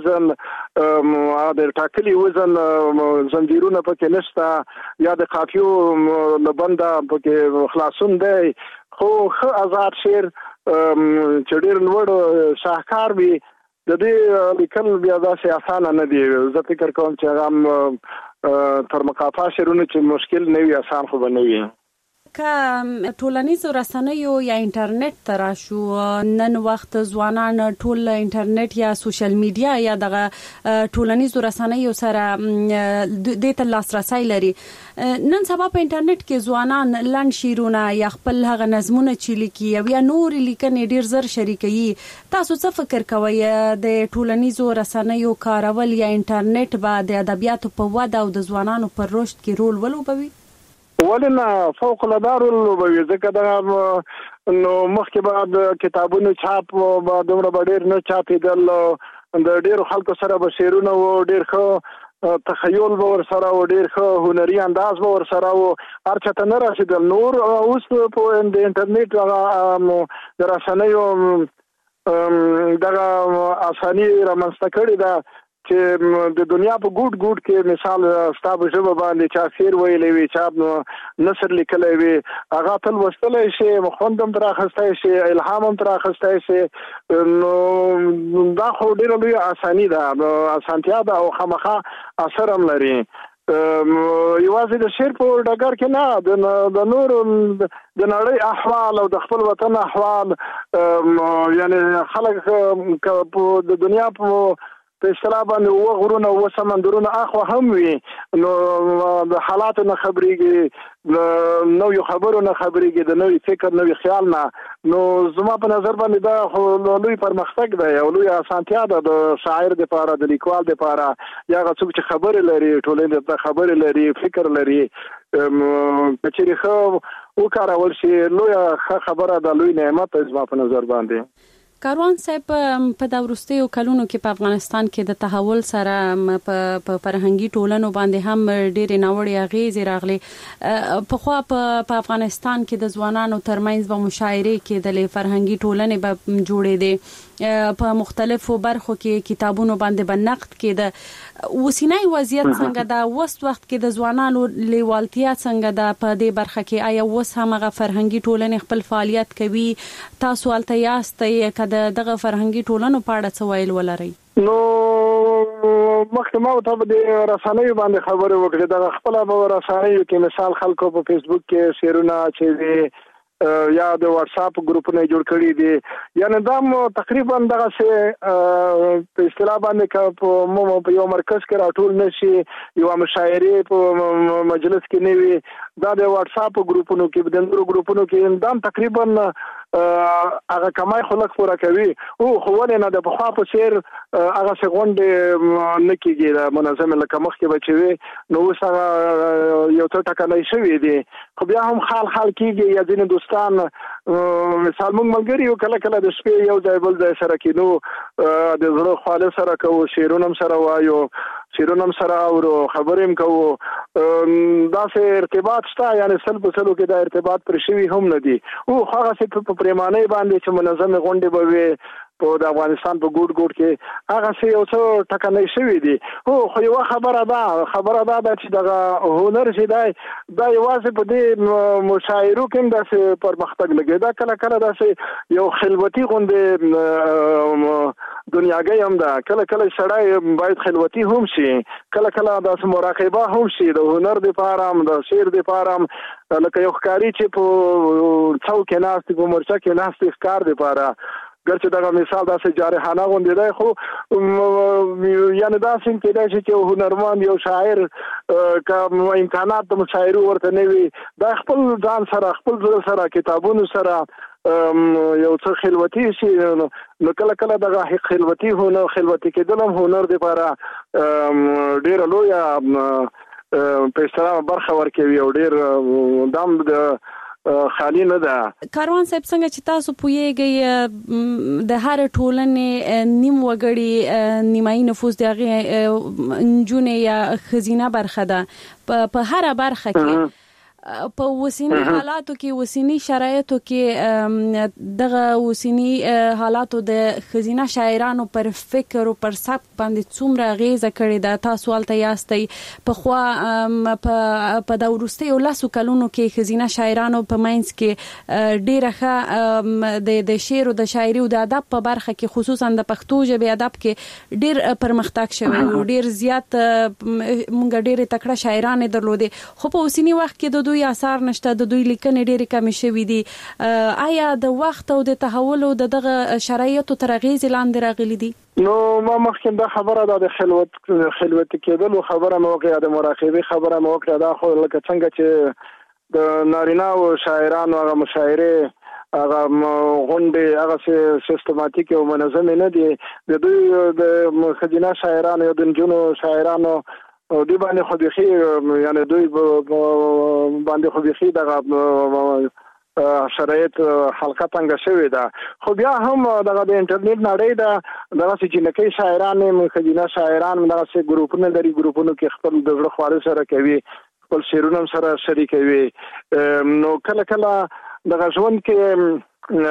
وزن د ټاکلي وزن زنجیرونه پکې نشته یا د قافیو له بنده پکې خلاصون دی خو ښه آزاد شعر چې ډېر لوړ شاهکار وي د دې لیکل بیا داسې اسانه نه دي زه فکر کوم چې هغه هم تر مقافا شعرونه چې مشکل نه وي آسان خو به نه وي که ټولنیزو رسنیو یا انټرنیټ ته راشو نن وخت ځوانان ټول انټرنیټ یا سوشل میډیا یا دغه ټولنیزو رسنیو سره د ته لاسرسي لري نن سبا په انټرنیټ کې ځوانان لنډ شعرونه یا خپل هغه نظمونه چې لیکي یا نور لیکنې ډیر زر شریکي تاسو څه فکر کوئ د ټولنیزو رسنیو کارول یا انټرنیټ به د ادبیاتو په وده او د ځوانانو پر رشد کې رول ولوبوي ولنه فوق العاده ولوبوي ځکه دا نو مخکې بعد کتابونو چاپ بعد دومره ډیر نه چاپېدل د ډیرو خلکو سره به شعرونه و ډیر ښه تخیل به ورسره و ډیر ښه هنري انداز به ورسره و هر چاته نه رسېدل نور اوس په د انټرنیټ هغه د رسنیو دغه اساني رامنځته کړې ده چې د دنیا په ګوټ ګوټ کې مثال ستاسو ژبه باندې چا شعر ویلی وي چا نثر لیکلی وي هغه تل لوستلی شي خوند هم تر اخیستی شي الهام هم تر اخیستی شي نو دا خو ډېره لویه اساني ده اسانتیا ده او خامخا اثر هم لري یوازې د شعر په ډګر کې نه د نور د نړۍ احوال او د خپل وطن احوال یعنی خلک د دنیا په په اصطلاح باندې و غرونه و سمندرونه اخوا هم وي نو د حالاتو نه خبرېږي نو یو خبرو نه خبرېږي د نوې فکر نوې خیال نه نو زما په نظر باندې دا خو لوی پرمختګ دی او لوی اسانتیا ده د شاعر لپاره د لیکوال لپاره یا هغه څوک چې خبرې لري ټولنې ته خبرې لري فکر لري کچېرې ښه وکارول شي لویه ښه خبره ده لوی نعمت دی زما په نظر باندې کاروان صاحب په د وروستیو کلونو کې په افغانستان کې د تحول سره په فرهنګي ټولنو باندې هم ډېرې ناوړې اغېزې راغلي په خو په افغانستان کې د ځوانانو ترمنځ به مشاعرې کېدلې فرهنګي ټولنې به جوړېدې په مختلفو برخو کې کتابونو باندې به نقد کېده اوسنی وضعیت څنګه ده اوس وخت کې د ځوانانو لیوالتیا څنګه ده په دې برخه کې آیا اوس هم هغه فرهنګي ټولنې خپل فعالیت کوي تاسو هلته یاستئ که دغه فرهنګي ټولنو په اړه څه ویل ولرئ نو مخکې ما ته د رسنیو باندې خبرې وکړې دغه خپله به رسنیو کې مثال خلکو په فیسبوک کې شعرونه چې یا د واتس اپ ګروپونه جوړ کړي دي یعنی دا تقریبا دغه څه په اصطلاح باندې په مو په یو مرکز کې راټول نشي یو مشاعره په مجلس کې نه وي دا د واتس اپ ګروپونو کې د نورو ګروپونو کې دا تقریبا هغه کمای خلک پورا کوي او خو ولې نه د بخوا په شعر هغه څنګه نه کېږي د منظم لکه مخ کې بچوي نو اوس هغه یو څه ټکنۍ شوی دی خو بیا هم خال خال کېږي یا ځینې دوستان مثال موږ ملګري یو کله کله د شپې یو ځای بل ځای سره کېنو د زړه خواله سره کوو شعرونه هم سره وایو شعرونه هم سره اورو خبرې هم کوو داسې ارتباط شته یعنی سل په سلو کې دا ارتباط پر شوي هم نه دي او هغه په پریمانۍ باندې چې منظمې غونډې به وي په د افغانستان په ګوټ ګوټ کې هغه څه یو څه ټکنۍ شوي دي او خو یوه خبره ده خبره دا ده چې دغه هنر چې دی دا یوازې په دې مشاعرو کې هم داسې پرمختګ لګي دا کله کله داسې یو خلوتي غوندې دنیاګۍ هم ده کله کله سړی باید خلوتي هم شي کله کله داسې مراقبه هم شي د هنر دپاره هم د شعر دپاره هم لکه یو ښکاري چې په څو کې ناست په مورچه کې ناست ښکار دپاره ګرچې دغه مثال داسې جارحانه غوندې دی خو یعنې داسې کېدای شي چې یو هنرمند یو شاعر که امکانات د مشاعرو ورته نه وي دا خپل ځان سره خپل زړه سره کتابونو سره یو څه خلوتي شي نو کله کله دغه خلوتي هنر خلوتي کېدل هم هنر دی لپاره ډېر لوی په اصطلاح برخه ورکوي او ډېر دام د خالی نه ده. کاروان صاحب څنګه چې تاسو پوهیږئ د هر ټولنې نیم وګړي نیمایي نفوس د هغه نجونې یا ښځینه برخه ده په هر برخه کې په وسینی حالاتو کې وسینی شرایطو کې دغه وسینی حالاتو د خزینه شاعرانو پر فکر او پر سبک باندې څومره غیزه کړې ده. تاسو ولته یاستئ په خوا په د ورستیو لاسو کلونو کې خزینه شاعرانو په مینس کې ډیره ښه د د شعر او د شاعري او د ادب په برخه کې خصوصا د پښتو ژبې ادب کې ډیر پرمختګ شوی او ډیر زیات مونږ ډیره تکړه شاعران درلودې خو په وسینی وخت کې د دوی اثار نشته د دوی لیکنې ډېرې کمې شوې دي. آیا د وخت او د تحول او دغه شرایطو تر اغېز لاندې راغلي دي؟ نو ما مخکې دا خبره ده د خلوت خلوت کېدل او خبره مې وکړه د مراقبې خبره مې وکړه دا خو لکه څنګه چې د نارینه او شاعرانو هغه مشاعره هغه غونډې هغه سیستماتیک او منظم نه دي. د دوی د خزینه شاعرانو او د نجونو شاعرانو او دی باندې خو بخي یعنی دوی باندې خو بخي دغه شرایط حلقه څنګه شوی دا خو بیا هم دغه د انټرنیټ نړۍ دا دغه چې نکي شاعران مخدینه شاعران دغه سه ګروپونه لري ګروپونو کې خپل د زړه خواله سره کوي خپل شعرونه سره شریکوي. نو کله کله دغه ژوند کې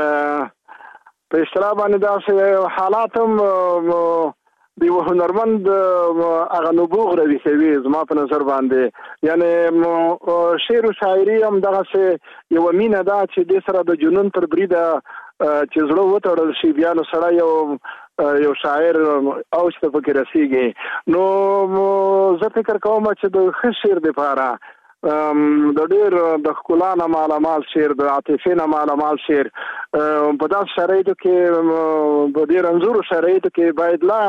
په اصطلاح باندې دا حالات هم دی هنرمند هغه نبوغ روي کوي زما په نظر باندې یعنی شعر او شاعري هم دغه څه یو مینه ده چې د سره د جنون تر بریده چې زړه وتړل شي بیا نو سره یو یو شاعر او څه فکر رسیږي. نو زه فکر کوم چې د ښه شعر لپاره د ډېر د ښکلا مال مال شعر د عاطفې نه مال مال شعر په داسې شرایطو کې په ډېر انځور شرایطو کې باید لا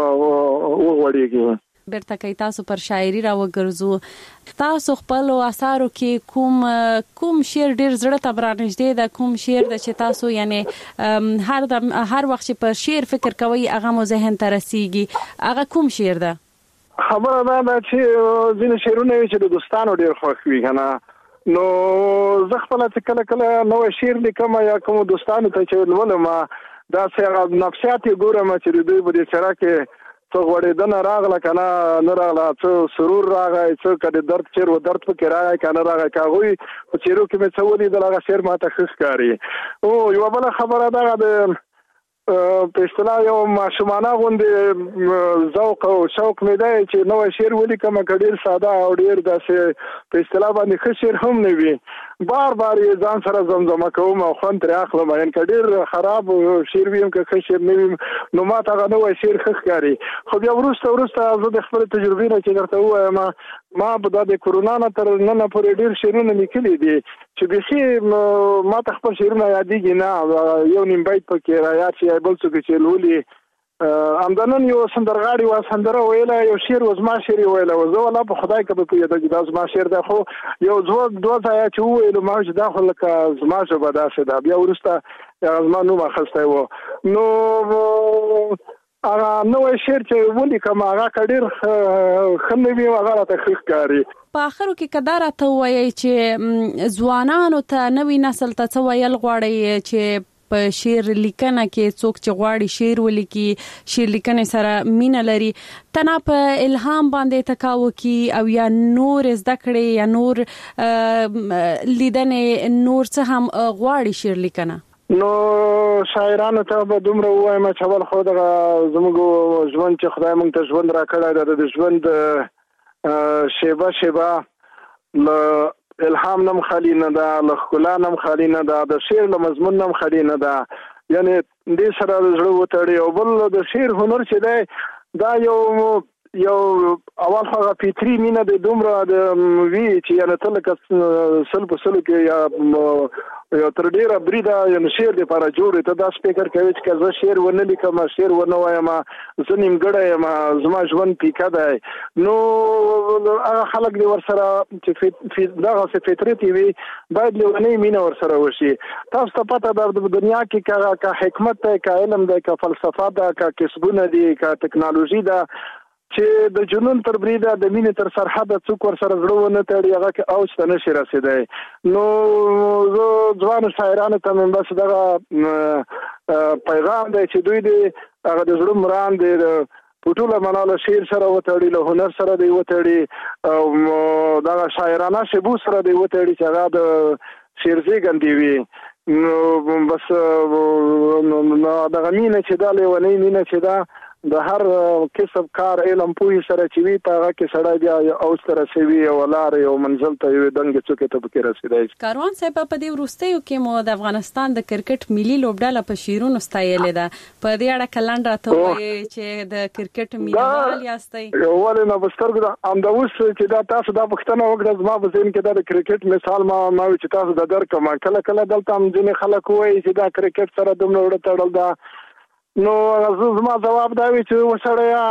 وغوړېږي. بیرته کوي تاسو پر شاعري را وګرځو تاسو خپل اثارو کې کوم کوم شعر ډېر زړه ته برانژدې ده کوم شعر د چې تاسو یعنی هر هر وخت چې پر شعر فکر کوي هغه مو ذهن ته رسیږي هغه کوم شعر ده؟ خبره دا ده چې ځینې شعرونه چې د دوستانو ډېر خوښ وي کنه نو زه خپل چې کله کله نوې شعر لیکم یا کوم دوستانو ته چې ولولم دا څنګه نفسیات ګورم چې دوی په دې سره کې څو غوړېدنه راغله کنه نه راغله څو سرور راغی څو کده درد چیر و درد پکې راغی کنه راغی کاغوي په چیرو کې مې څو دي دغه شعر ماته خښ کاری. او یو بل خبره ده د په اصطلاح یو ماشومانه غوندې ذوق او شوق مې دی چې نوې شعر ولیکم ډېر ساده او ډېر داسې په اصطلاح باندې ښه شعر هم نه وي بار بار یې ځان سره زمزمه کوم او خوند ترې اخلم یعنې که ډېر خراب شعر وي هم که ښه شعر نه وي نو ما ته هغه نوی شعر ښه ښکاري. خو بیا وروسته وروسته زه د خپلې تجربې نه چې درته ووایم ما به دا د کرونا نه تر ننه پورې ډېر شعرونه لیکلي دي چې بیخي ما ته خپل شعرونه یادېږي نه یو نیم بیت پکې رایاد شي بل څوک چې لولي همدنن یو سندرغاړي و سندره ویله یو شعر و زما شعر ویله و زه والله په خدای که به پوهېده چې دا زما شعر دی خو یو دوه دوه ځایه چې وویلو ما چې دا خو لکه زما ژبه داسې ده بیا وروسته هغه زما نوم اخیستی و. نو هغه نوی شعر چې ولیکم هغه که ډېر ښه نه وي هغه راته ښه ښکاري. په آخرو کې که دا راته ووایئ چې ځوانانو ته نوي نسل ته څه ویل غواړئ چې په شعر لیکنه کې څوک چې غواړي شعر ولیکي شعر لیکنې سره مینه لري تنه په الهام باندې تکاو کی او یا نور زده کړي یا نور لیدنې نور څه هم غواړي شعر لیکنه؟ نو شاعرانو ته به دومره ووایم چې اول خو دغه زموږ ژوند چې خدای موږ ته ژوند راکړی دی د ژوند شیبه شیبه له الهام نم خالی نه ده له ښکلا نم خالی نه ده د شعر له مضمون نم خالی نه ده یعنې دې سره د زړه وتړي او بل د شعر هنر چې دی دا یو یو اول خو هغه فطري مینه د دومره د وي چې یعنې ته لکه سل په سلو کې یا یو تر ډیره بریده یو شعر د لپاره جوړ ته دا فکر کوي چې زه شعر ونه لیکم شعر ونه وایم زه نیمګړی یم زما ژوند پیکه دی نو هغه خلک دی ورسره چې دغه فطرت وي باید لیونی مینه ورسره وشي تاسو ته پته ده د دنیا کې کا حکمت ده کا علم ده کا فلسفه ده کا کسبونه دي کا ټکنالوژي ده چې د جنون تر بریده د مینې تر سرحد څوک ور سره زړه ونه تړي هغه کې اوج ته نشي رسیدای نو زه ځوان شاعرانو ته مې بس دغه پیغام دی چې دوی د هغه د زړه مرام دی په ټوله معنا له شعر سره وتړي له هنر سره دی وتړي او دغه شاعرانه شبو سره دی وتړي چې هغه د شعر زیږندې وي نو بس دغه مینه چې دا لیونی مینه چې دا د هر کسب کار علم پوهې سره چې وي په هغه کې سړی بیا او سره سوي او لارې او منزل ته یو دنګ څوکې ته پکې رسیدای کاروان صاحب په دې وروستیو کې مو د افغانستان د کرکټ ملي لوبډله په شیرونو ستایلې ده په دې اړه کلند راته وایي چې د کرکټ ملي یاستئ ولې نه بسترګو دا ام دا اوس چې دا تاسو دا پښتنه وکړه زما په ذهن کې دا د کرکټ مثال ما ما چې تاسو د درک ما کله کله دلته هم ځینې خلک وایي چې دا کرکټ سره دومره وړه تړل ده نو زما جواب دا وی چې وسړیا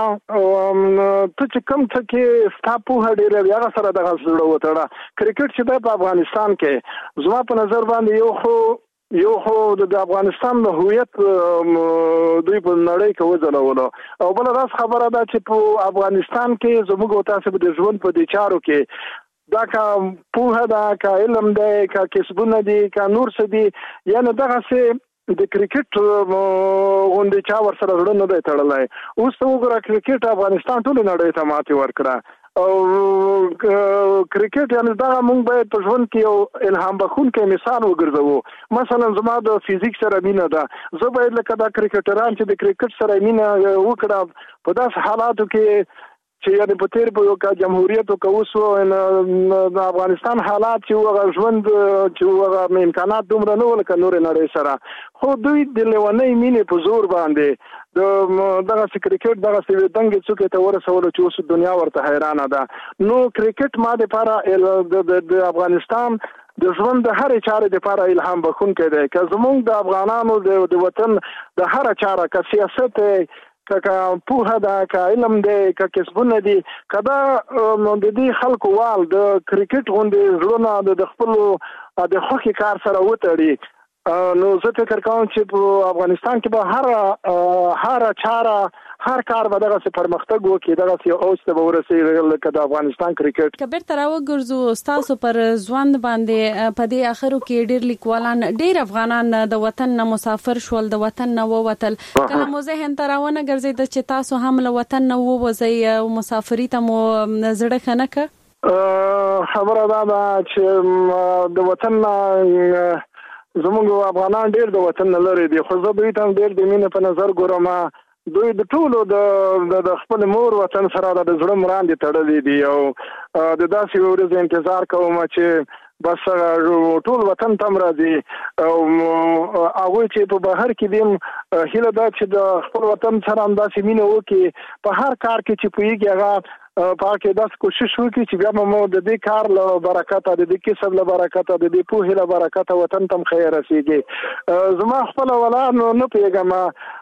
ته چې کوم څه کې ستاپو هډیره بیا سره دغه سره وتاړه کرکټ چې په افغانستان کې زما په نظر باندې یو خو یو خو د افغانستان د هویت دوی په نړۍ کې وځلولو او بل راس خبره ده چې په افغانستان کې زموږ تاسو د ژوند په دي چارو کې دا کا په دا کا علم ده کا کسبونه دي کا نور څه دي یعنی دغه څه د کرکټ غونډې چا ور سره جوړ نه دی تړلای اوس وګوره کرکټ افغانستان ټول نړۍ ته ماتې ورکړه او کرکټ یعنی دا موږ باید په ژوند کې یو الهام بخښونکی مثال وګرځو مثلا زما د فزیک سره مینه ده زه باید لکه دا کرکټران چې د کرکټ سره مینه وکړه په داس حالاتو کې چې یعنی په تیر په یو کا جمهوریت او کوسو د افغانستان حالات چې هغه ژوند چې هغه امکانات دومره نه ولکه نور نړۍ سره خو دوی د لیونی مینې په زور باندې د دغه کرکټ دغه سوي دنګ څوک ته ورسول چې اوس دنیا ورته حیرانه ده نو کرکټ ما د لپاره د افغانستان د ژوند د هر چارې لپاره الهام بخښونکی دی که زموږ د افغانانو د وطن د هر چاره که سیاست که پوهه ده که علم دی که کسبونه دي که دا د دې خلکو وال د کرکټ غونډې زړونه د خپلو د خوښې کار سره وتړي نو زه فکر کوم چې په افغانستان کې به هر هر چاره هر کار به دغه پرمختګ وکړي دغه یو اوس ته ورسېږي لکه د افغانستان کرکټ کبیر تراو ګرځو تاسو پر ځوان باندې په دې اخرو کې ډېر لیکوالان ډېر افغانان د وطن نه مسافر شول د وطن نه ووتل کله مو ذهن تراونه ګرځي چې تاسو هم له وطن نه ووځي او مسافري ته مو زړه خنه ک خبره ده چې د وطن زموږ افغانان ډېر د وطن نه لري دي خو زه دوی ته ډېر د مینې په نظر ګورم دوی د ټولو د خپل مور وطن سره د زړه مراندې تړلې دي او د داسې ورځې انتظار کوم چې بس ټول وطن تم راځي او هغه چې په بهر کې دیم هله دا چې د خپل وطن سره انداسې مینه وکي په هر کار کې چې پويږي هغه پاکه داس کوشش وکړي چې بیا مو د دې کار له برکت د دې کسب له برکت د دې په هله برکت وطن تم خیر رسیږي زما خپل ولان نه پیګم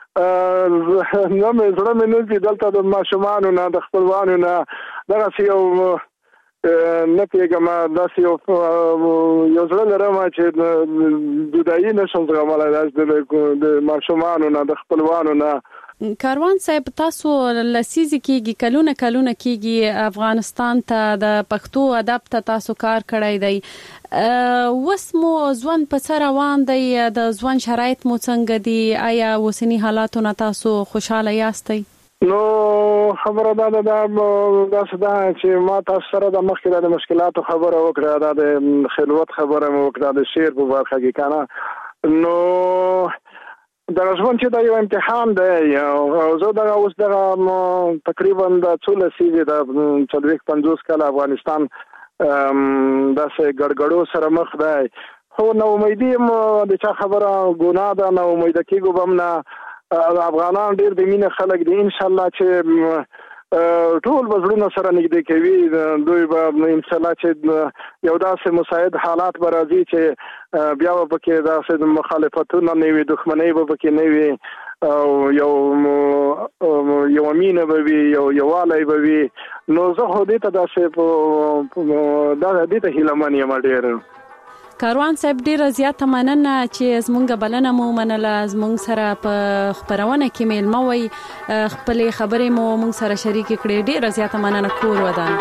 نو مې زړه مې نه دي دلته د ماشومانو نه د خپلوانو نه دغه یو نه پیګم داسې یو یو زړه لرم چې دودایي نشم زغملای د ماشومانو نه د خپلوانو نه کاروان صاحب تاسو لسیزي کېږي کلونه کلونه کېږي افغانستان ته د پښتو ادب ته تاسو کار کړی دی وسمو ځوان په سر روان دی د ځوان شرایط مو څنګه دي آیا وسنی حالاتو نه تاسو خوشاله یاستئ نو خبره ده دا دا صدا چې ما تاسو سره د مخکې د مشکلاتو خبره وکړه د خلوت خبره مو وکړه د شعر په برخه کې کنه نو دا ژوند چې دا یو امتحان دی او زه دا اوس دا تقریبا د څول سیزه د څلويخ پنځوس کال افغانستان د سه ګړګړو سره مخ دی خو نو امیدي د چا خبره ګناه ده نو امید کېږم نه افغانان ډېر د مینه خلک دي ان شاء الله چې ټول وزړونه سره نږدې کوي. دوی به انشاءالله چې یو داسې مساعد حالات به راځي چې بیا به پکې داسې مخالفتونه نه وي، دښمنۍ به پکې نه وي، او یو یو مینه به وي، یو یووالی به وي. نو زه خو دې ته داسې دا دې ته هیلهمن یم ډېر. کاروان صاحب ډیره زیاته مننه چې زمونږ بلنه مو منله، زمونږ سره په خبرونه کې میلمه وي، خپلې خبرې مو مونږ سره شریکې کړې. ډیره زیاته مننه. کور ودان.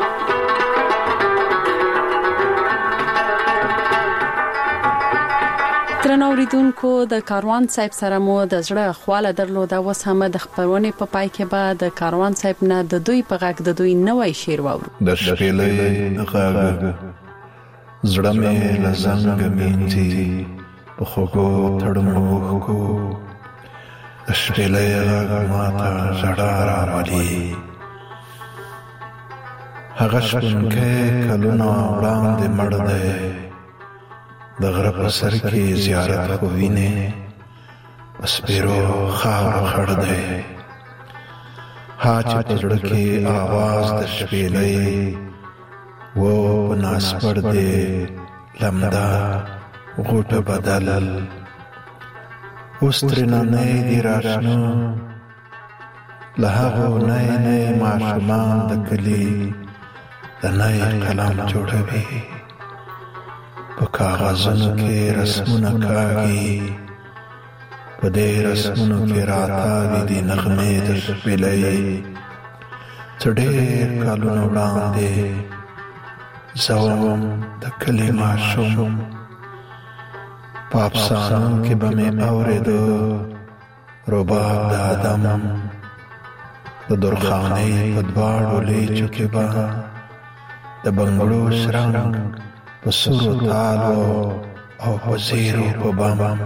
درنو اوریدونکو، د کاروان صاحب سره مو د زړه خواله درلوده. اوس هم د خبرونې په پای کې به د کاروان صاحب نه د دوی په غږ د دوی نوی شعر واورو. د شپېلې غږ زړه مې له زنګ مینځي په خوږو تړمو کو، د شپېلې غږ ماته ژړا راولي. هغه شپونکی کلونه وړاندې مړ دی، د غره په سر کې زیارت خو وینې په سپېرو خاورو خړ دی. ها چې په زړه کې آواز د شپېلې و په ناس پر دی لمده غوټه بدل. اوس ترېنه نه دی راشنه له هغو نی نی ماشومان د کلي د نی قلم جوړوي. په کاغذونو کې رسمونه کاږي، په دې رسمونو کې راتاوي دي نغمې د شپېلۍ. څه ډېر کلونه وړاندې زوم د کلی ماشوم، په افسانو کې به مې اورېده رباب د آدم، د درخانۍ په دواړو لیچو کې به د بنګړو شرنګ په سرو تالو او په زیرو په بم.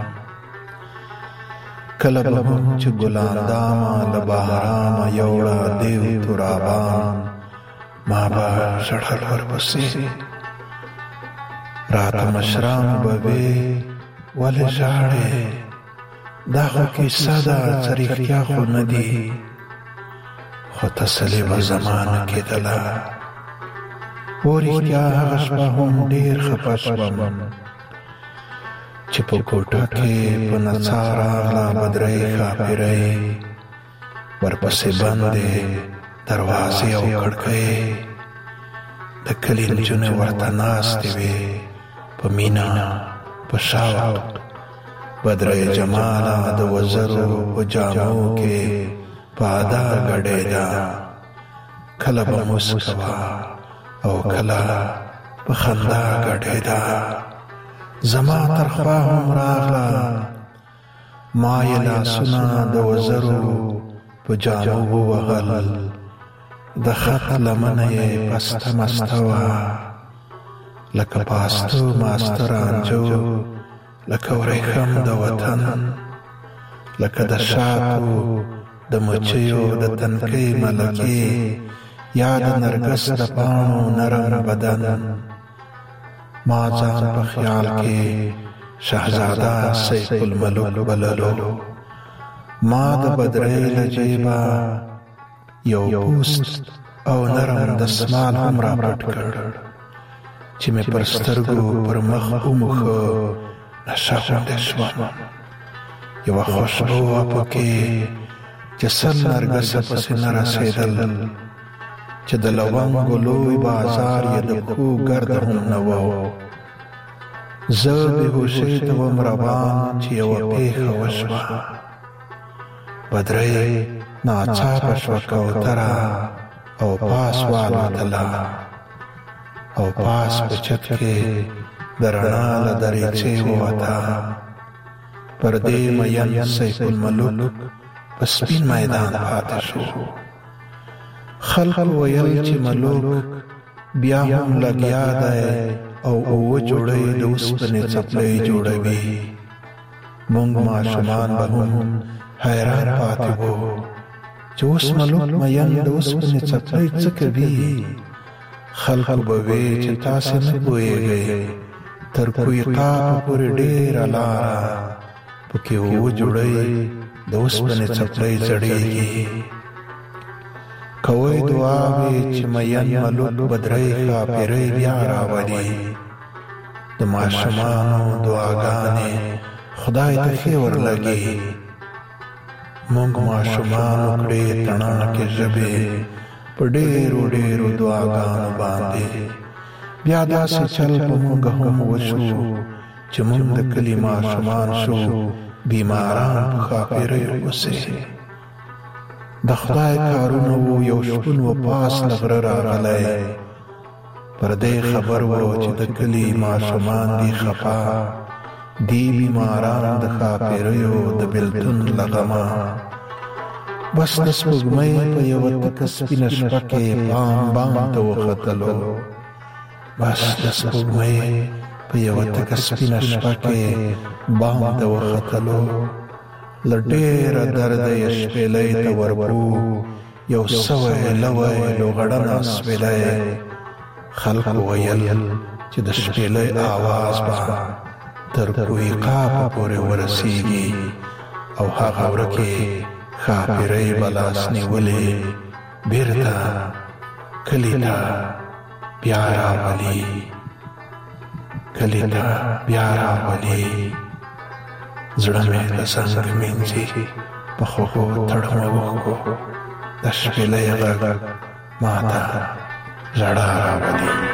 کله به هم چې ګلاندامه له بهرامه یوړه دیو ترابان، ما به ژړل ورپسې. راته مشران به وې ولې ژاړې، دا خو کیسه ده څه رښتیا خو نه دي. خو تسلي به زما نه کېدله. و رښتیا هغه شپه هم ډېر خفه شوم چې په کوټه کې په نڅا راغله بدرۍ ښاپېرۍ، ورپسې بندې دروازې او کړکۍ. د کلي نجونې ورته ناستې وې په مینه په شوق. بدرۍ جماله د وزرو په جامو کې په ادا ګډېده، کله به مسکه او کله په خندا ګډېده. زما تر خوا هم راغله، ما یې لاسونه د وزرو په جامو ووهل، د خط لمنه یې پسته مسته وه، لکه پاستو ماسته رانجو، لکه ورېښم د وطن، لکه د شاتو د مچیو د تنکۍ ملکې، یا د نرګس د پاڼو نرم بدن. ما ځان په خیال کې شهزاده سیف الملوک بللو. ما د بدرۍ له جیبه یو پوست او نرم دستمال هم را پټ کړ چې مې پر سترګو پر مخ وموښه. نشه غوندې شوم، یوه خوشبو وه پکې چې سل نرګسه پسې نه رسېدل، چې د لونګو لوی بازار یې د پښو ګرده هم نه و. زه بېهوشۍ ته وم روان چې یوه پېښه وشوه. بدرۍ ناڅاپه شوه کوتره او پاس والوتله، او پاس په چت کې د رڼا له دریچې ووته. پر دې مین سیف الملوک په سپین میدان پاتې شو. خلق ویل چې ملوک بیا هم لګیا دی او اوه جوړۍ د اوسپنې څپلۍ جوړوي. موږ ماشومان به هم حیران پاتې وو چې اوس ملوک مین د اوسپنې څپلۍ څه کوي. خلقو به وی چې تاسې نه پوهېږئ، تر کویقاف پورې ډېره لاره پکې اوه جوړۍ د اوسپنې څپلۍ ځړېږي. کوي دعا وی چې مېن ملوک بدرې کافرې بیا راوړي د ماشومانو دعاګانې خدای ته خیر ورلګي مونږ ماشومانو کړې تڼاک کې ژبې په ډېرو ډېرو دعاګانو باندې بیا داسې چل په مونږ هم وشو چې مونږ د کلي ماشومان شو بیماران په خاپیرۍ وسې د خدای کارونه وو یو شپون و پاس له غره راغلی پر دې خبر وو چې د کلي ماشومان دي خفا دی بیماران د خاپیریو د بلتون لغما بس د سپوږمۍ په یوه تکه سپینه شپه کې بام بام ته وختلو بس د سپوږمۍ په یوه تکه سپینه شپه کې بام ته وختلو له ډېره درده یې شپېلۍ ته ورپو یو څه ویله ویلو غړنه سپېلۍ خلکو ویل چې د شپېلۍ آواز به تر کویقاپ پورې ورسیږي او هغه ورکې خاپیرۍ به لاس نیولې بیرته کلي ته بیا راولي کلي ته بیا راولي زړه مې د څنګ مینځي په خوږو تړمه اوښکو د شپېلۍ غږ ما ته ژړا راولي